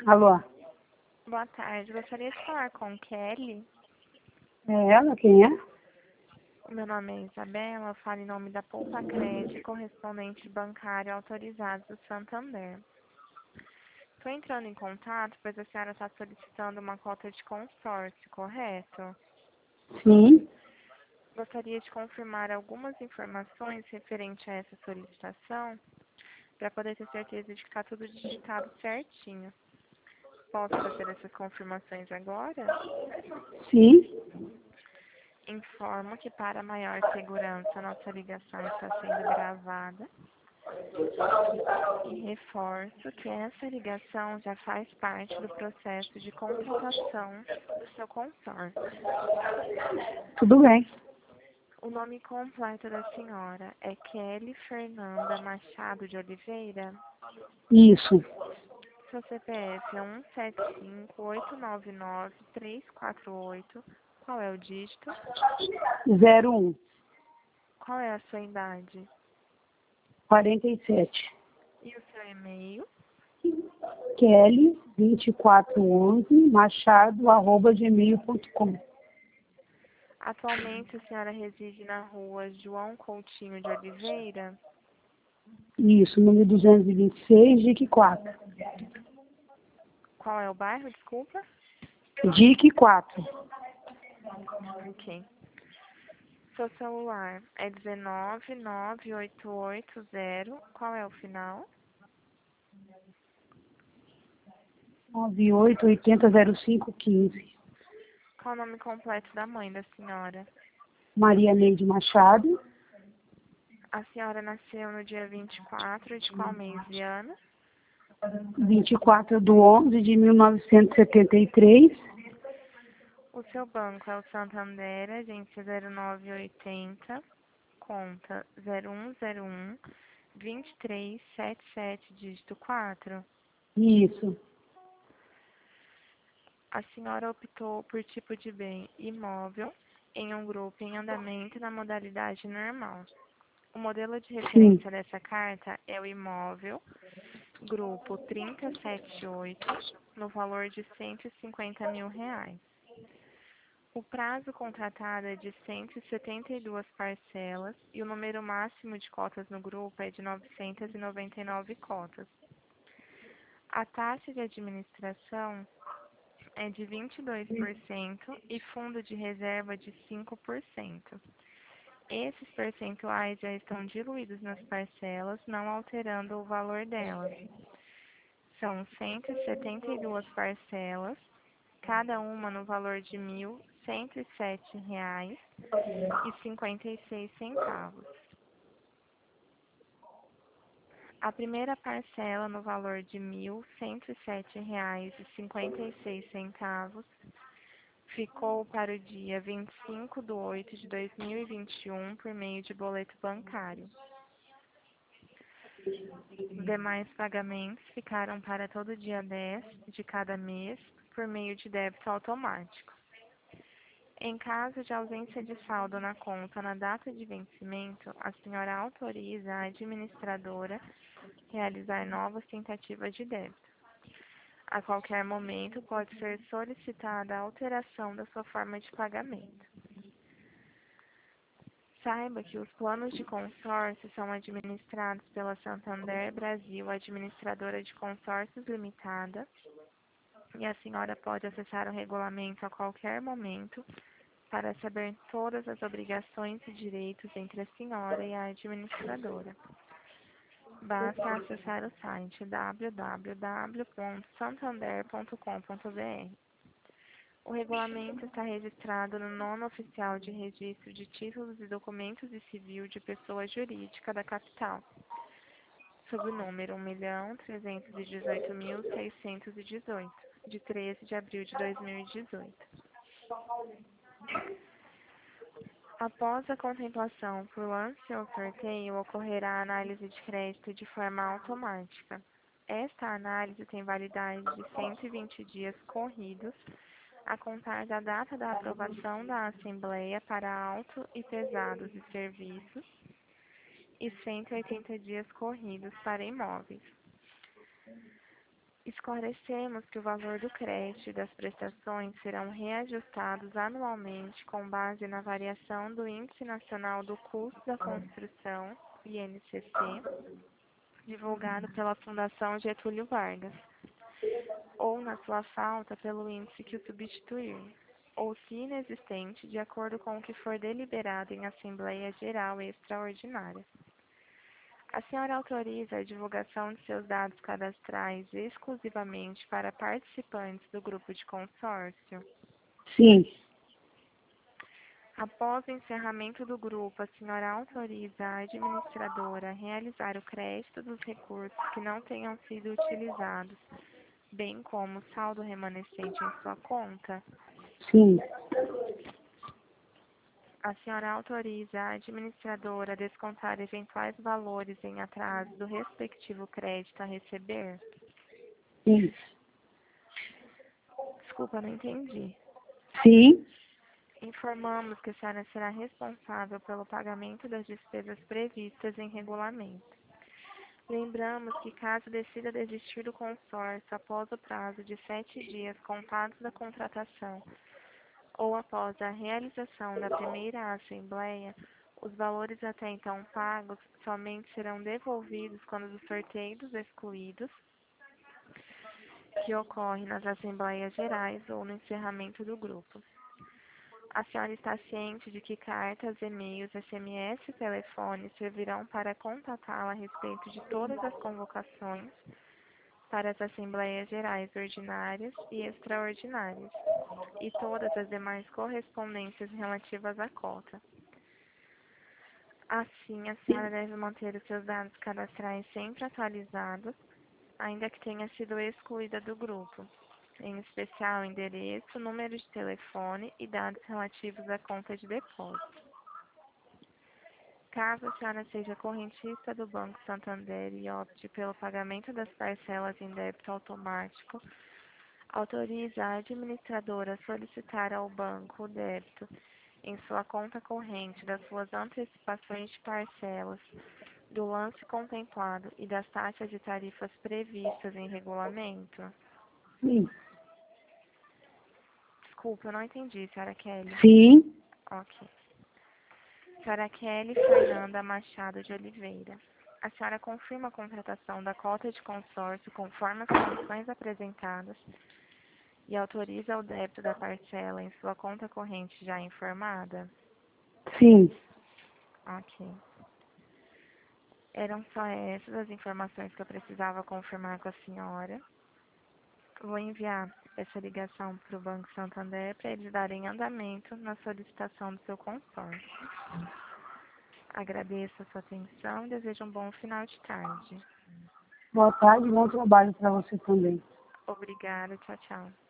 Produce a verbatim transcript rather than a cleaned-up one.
Alô? Boa tarde, gostaria de falar com Kelly. É ela? Quem é? O meu nome é Isabela, eu falo em nome da Poupa Crédito, correspondente bancário autorizado do Santander. Estou entrando em contato, pois a senhora está solicitando uma cota de consórcio, correto? Sim. Gostaria de confirmar algumas informações referente a essa solicitação, para poder ter certeza de que está tudo digitado certinho. Posso fazer essas confirmações agora? Sim. Informo que para maior segurança nossa ligação está sendo gravada e reforço que essa ligação já faz parte do processo de contratação do seu consórcio. Tudo bem. O nome completo da senhora é Kelly Fernanda Machado de Oliveira. Isso. Seu C P F é um sete cinco oito nove nove três quatro oito. Qual é o dígito? zero um. Qual é a sua idade? quarenta e sete. E o seu e-mail? Kelly vinte e quatro onze machado arroba gmail ponto com. Atualmente a senhora reside na rua João Coutinho de Oliveira? Isso, número duzentos e vinte e seis, D I C quatro. Qual é o bairro, desculpa? D I C quatro. Ok. Seu celular é dezenove nove oito oito zero. Qual é o final? nove oito oito zero zero cinco um cinco. Qual o nome completo da mãe da senhora? Maria Neide Machado. A senhora nasceu no dia vinte e quatro de qual mês e ano? vinte e quatro de onze de mil novecentos e setenta e três. O seu banco é o Santander, agência zero nove oitenta, conta zero um zero um vinte e três setenta e sete, dígito quatro. Isso. A senhora optou por tipo de bem imóvel em um grupo em andamento na modalidade normal. O modelo de Sim. referência dessa carta é o imóvel grupo trinta e setenta e oito, no valor de cento e cinquenta mil reais. O prazo contratado é de cento e setenta e duas parcelas e o número máximo de cotas no grupo é de novecentas e noventa e nove cotas. A taxa de administração é de vinte e dois por cento e fundo de reserva de cinco por cento. Esses percentuais já estão diluídos nas parcelas, não alterando o valor delas. São cento e setenta e duas parcelas, cada uma no valor de mil cento e sete reais e cinquenta e seis centavos. A primeira parcela no valor de mil cento e sete reais e cinquenta e seis centavos ficou para o dia vinte e cinco de oito de dois mil e vinte e um por meio de boleto bancário. Os demais pagamentos ficaram para todo dia dez de cada mês por meio de débito automático. Em caso de ausência de saldo na conta na data de vencimento, a senhora autoriza a administradora realizar novas tentativas de débito. A qualquer momento pode ser solicitada a alteração da sua forma de pagamento. Saiba que os planos de consórcio são administrados pela Santander Brasil, administradora de consórcios limitada, e a senhora pode acessar o regulamento a qualquer momento para saber todas as obrigações e direitos entre a senhora e a administradora. Basta acessar o site w w w ponto santander ponto com ponto b r. O regulamento está registrado no nono oficial de registro de títulos e documentos de civil de pessoa jurídica da capital, sob o número um milhão trezentos e dezoito mil seiscentos e dezoito, de treze de abril de dois mil e dezoito. Após a contemplação por lance ou sorteio, ocorrerá a análise de crédito de forma automática. Esta análise tem validade de cento e vinte dias corridos, a contar da data da aprovação da Assembleia para auto e pesados e serviços, e cento e oitenta dias corridos para imóveis. Esclarecemos que o valor do crédito e das prestações serão reajustados anualmente com base na variação do Índice Nacional do Custo da Construção, I N C C, divulgado pela Fundação Getúlio Vargas, ou, na sua falta, pelo índice que o substituir, ou, se inexistente, de acordo com o que for deliberado em Assembleia Geral Extraordinária. A senhora autoriza a divulgação de seus dados cadastrais exclusivamente para participantes do grupo de consórcio? Sim. Após o encerramento do grupo, a senhora autoriza a administradora a realizar o crédito dos recursos que não tenham sido utilizados, bem como o saldo remanescente em sua conta? Sim. A senhora autoriza a administradora a descontar eventuais valores em atraso do respectivo crédito a receber? Sim. Desculpa, não entendi. Sim. Informamos que a senhora será responsável pelo pagamento das despesas previstas em regulamento. Lembramos que, caso decida desistir do consórcio após o prazo de sete dias contados da contratação ou após a realização da primeira assembleia, os valores até então pagos somente serão devolvidos quando do sorteio dos excluídos, que ocorre nas assembleias gerais ou no encerramento do grupo. A senhora está ciente de que cartas, e-mails, S M S e telefone servirão para contatá-la a respeito de todas as convocações para as Assembleias Gerais Ordinárias e Extraordinárias e todas as demais correspondências relativas à cota. Assim, a senhora deve manter os seus dados cadastrais sempre atualizados, ainda que tenha sido excluída do grupo, em especial endereço, número de telefone e dados relativos à conta de depósito. Caso a senhora seja correntista do Banco Santander e opte pelo pagamento das parcelas em débito automático, autoriza a administradora a solicitar ao banco o débito em sua conta corrente das suas antecipações de parcelas, do lance contemplado e das taxas e tarifas previstas em regulamento? Sim. Desculpa, eu não entendi, senhora Kelly. Sim. Ok. Senhora Kelly Fernanda Machado de Oliveira. A senhora confirma a contratação da cota de consórcio conforme as condições apresentadas e autoriza o débito da parcela em sua conta corrente já informada? Sim. Ok. Eram só essas as informações que eu precisava confirmar com a senhora. Vou enviar essa ligação para o Banco Santander para eles darem andamento na solicitação do seu consórcio. Agradeço a sua atenção e desejo um bom final de tarde. Boa tarde e bom trabalho para você também. Obrigada, tchau, tchau.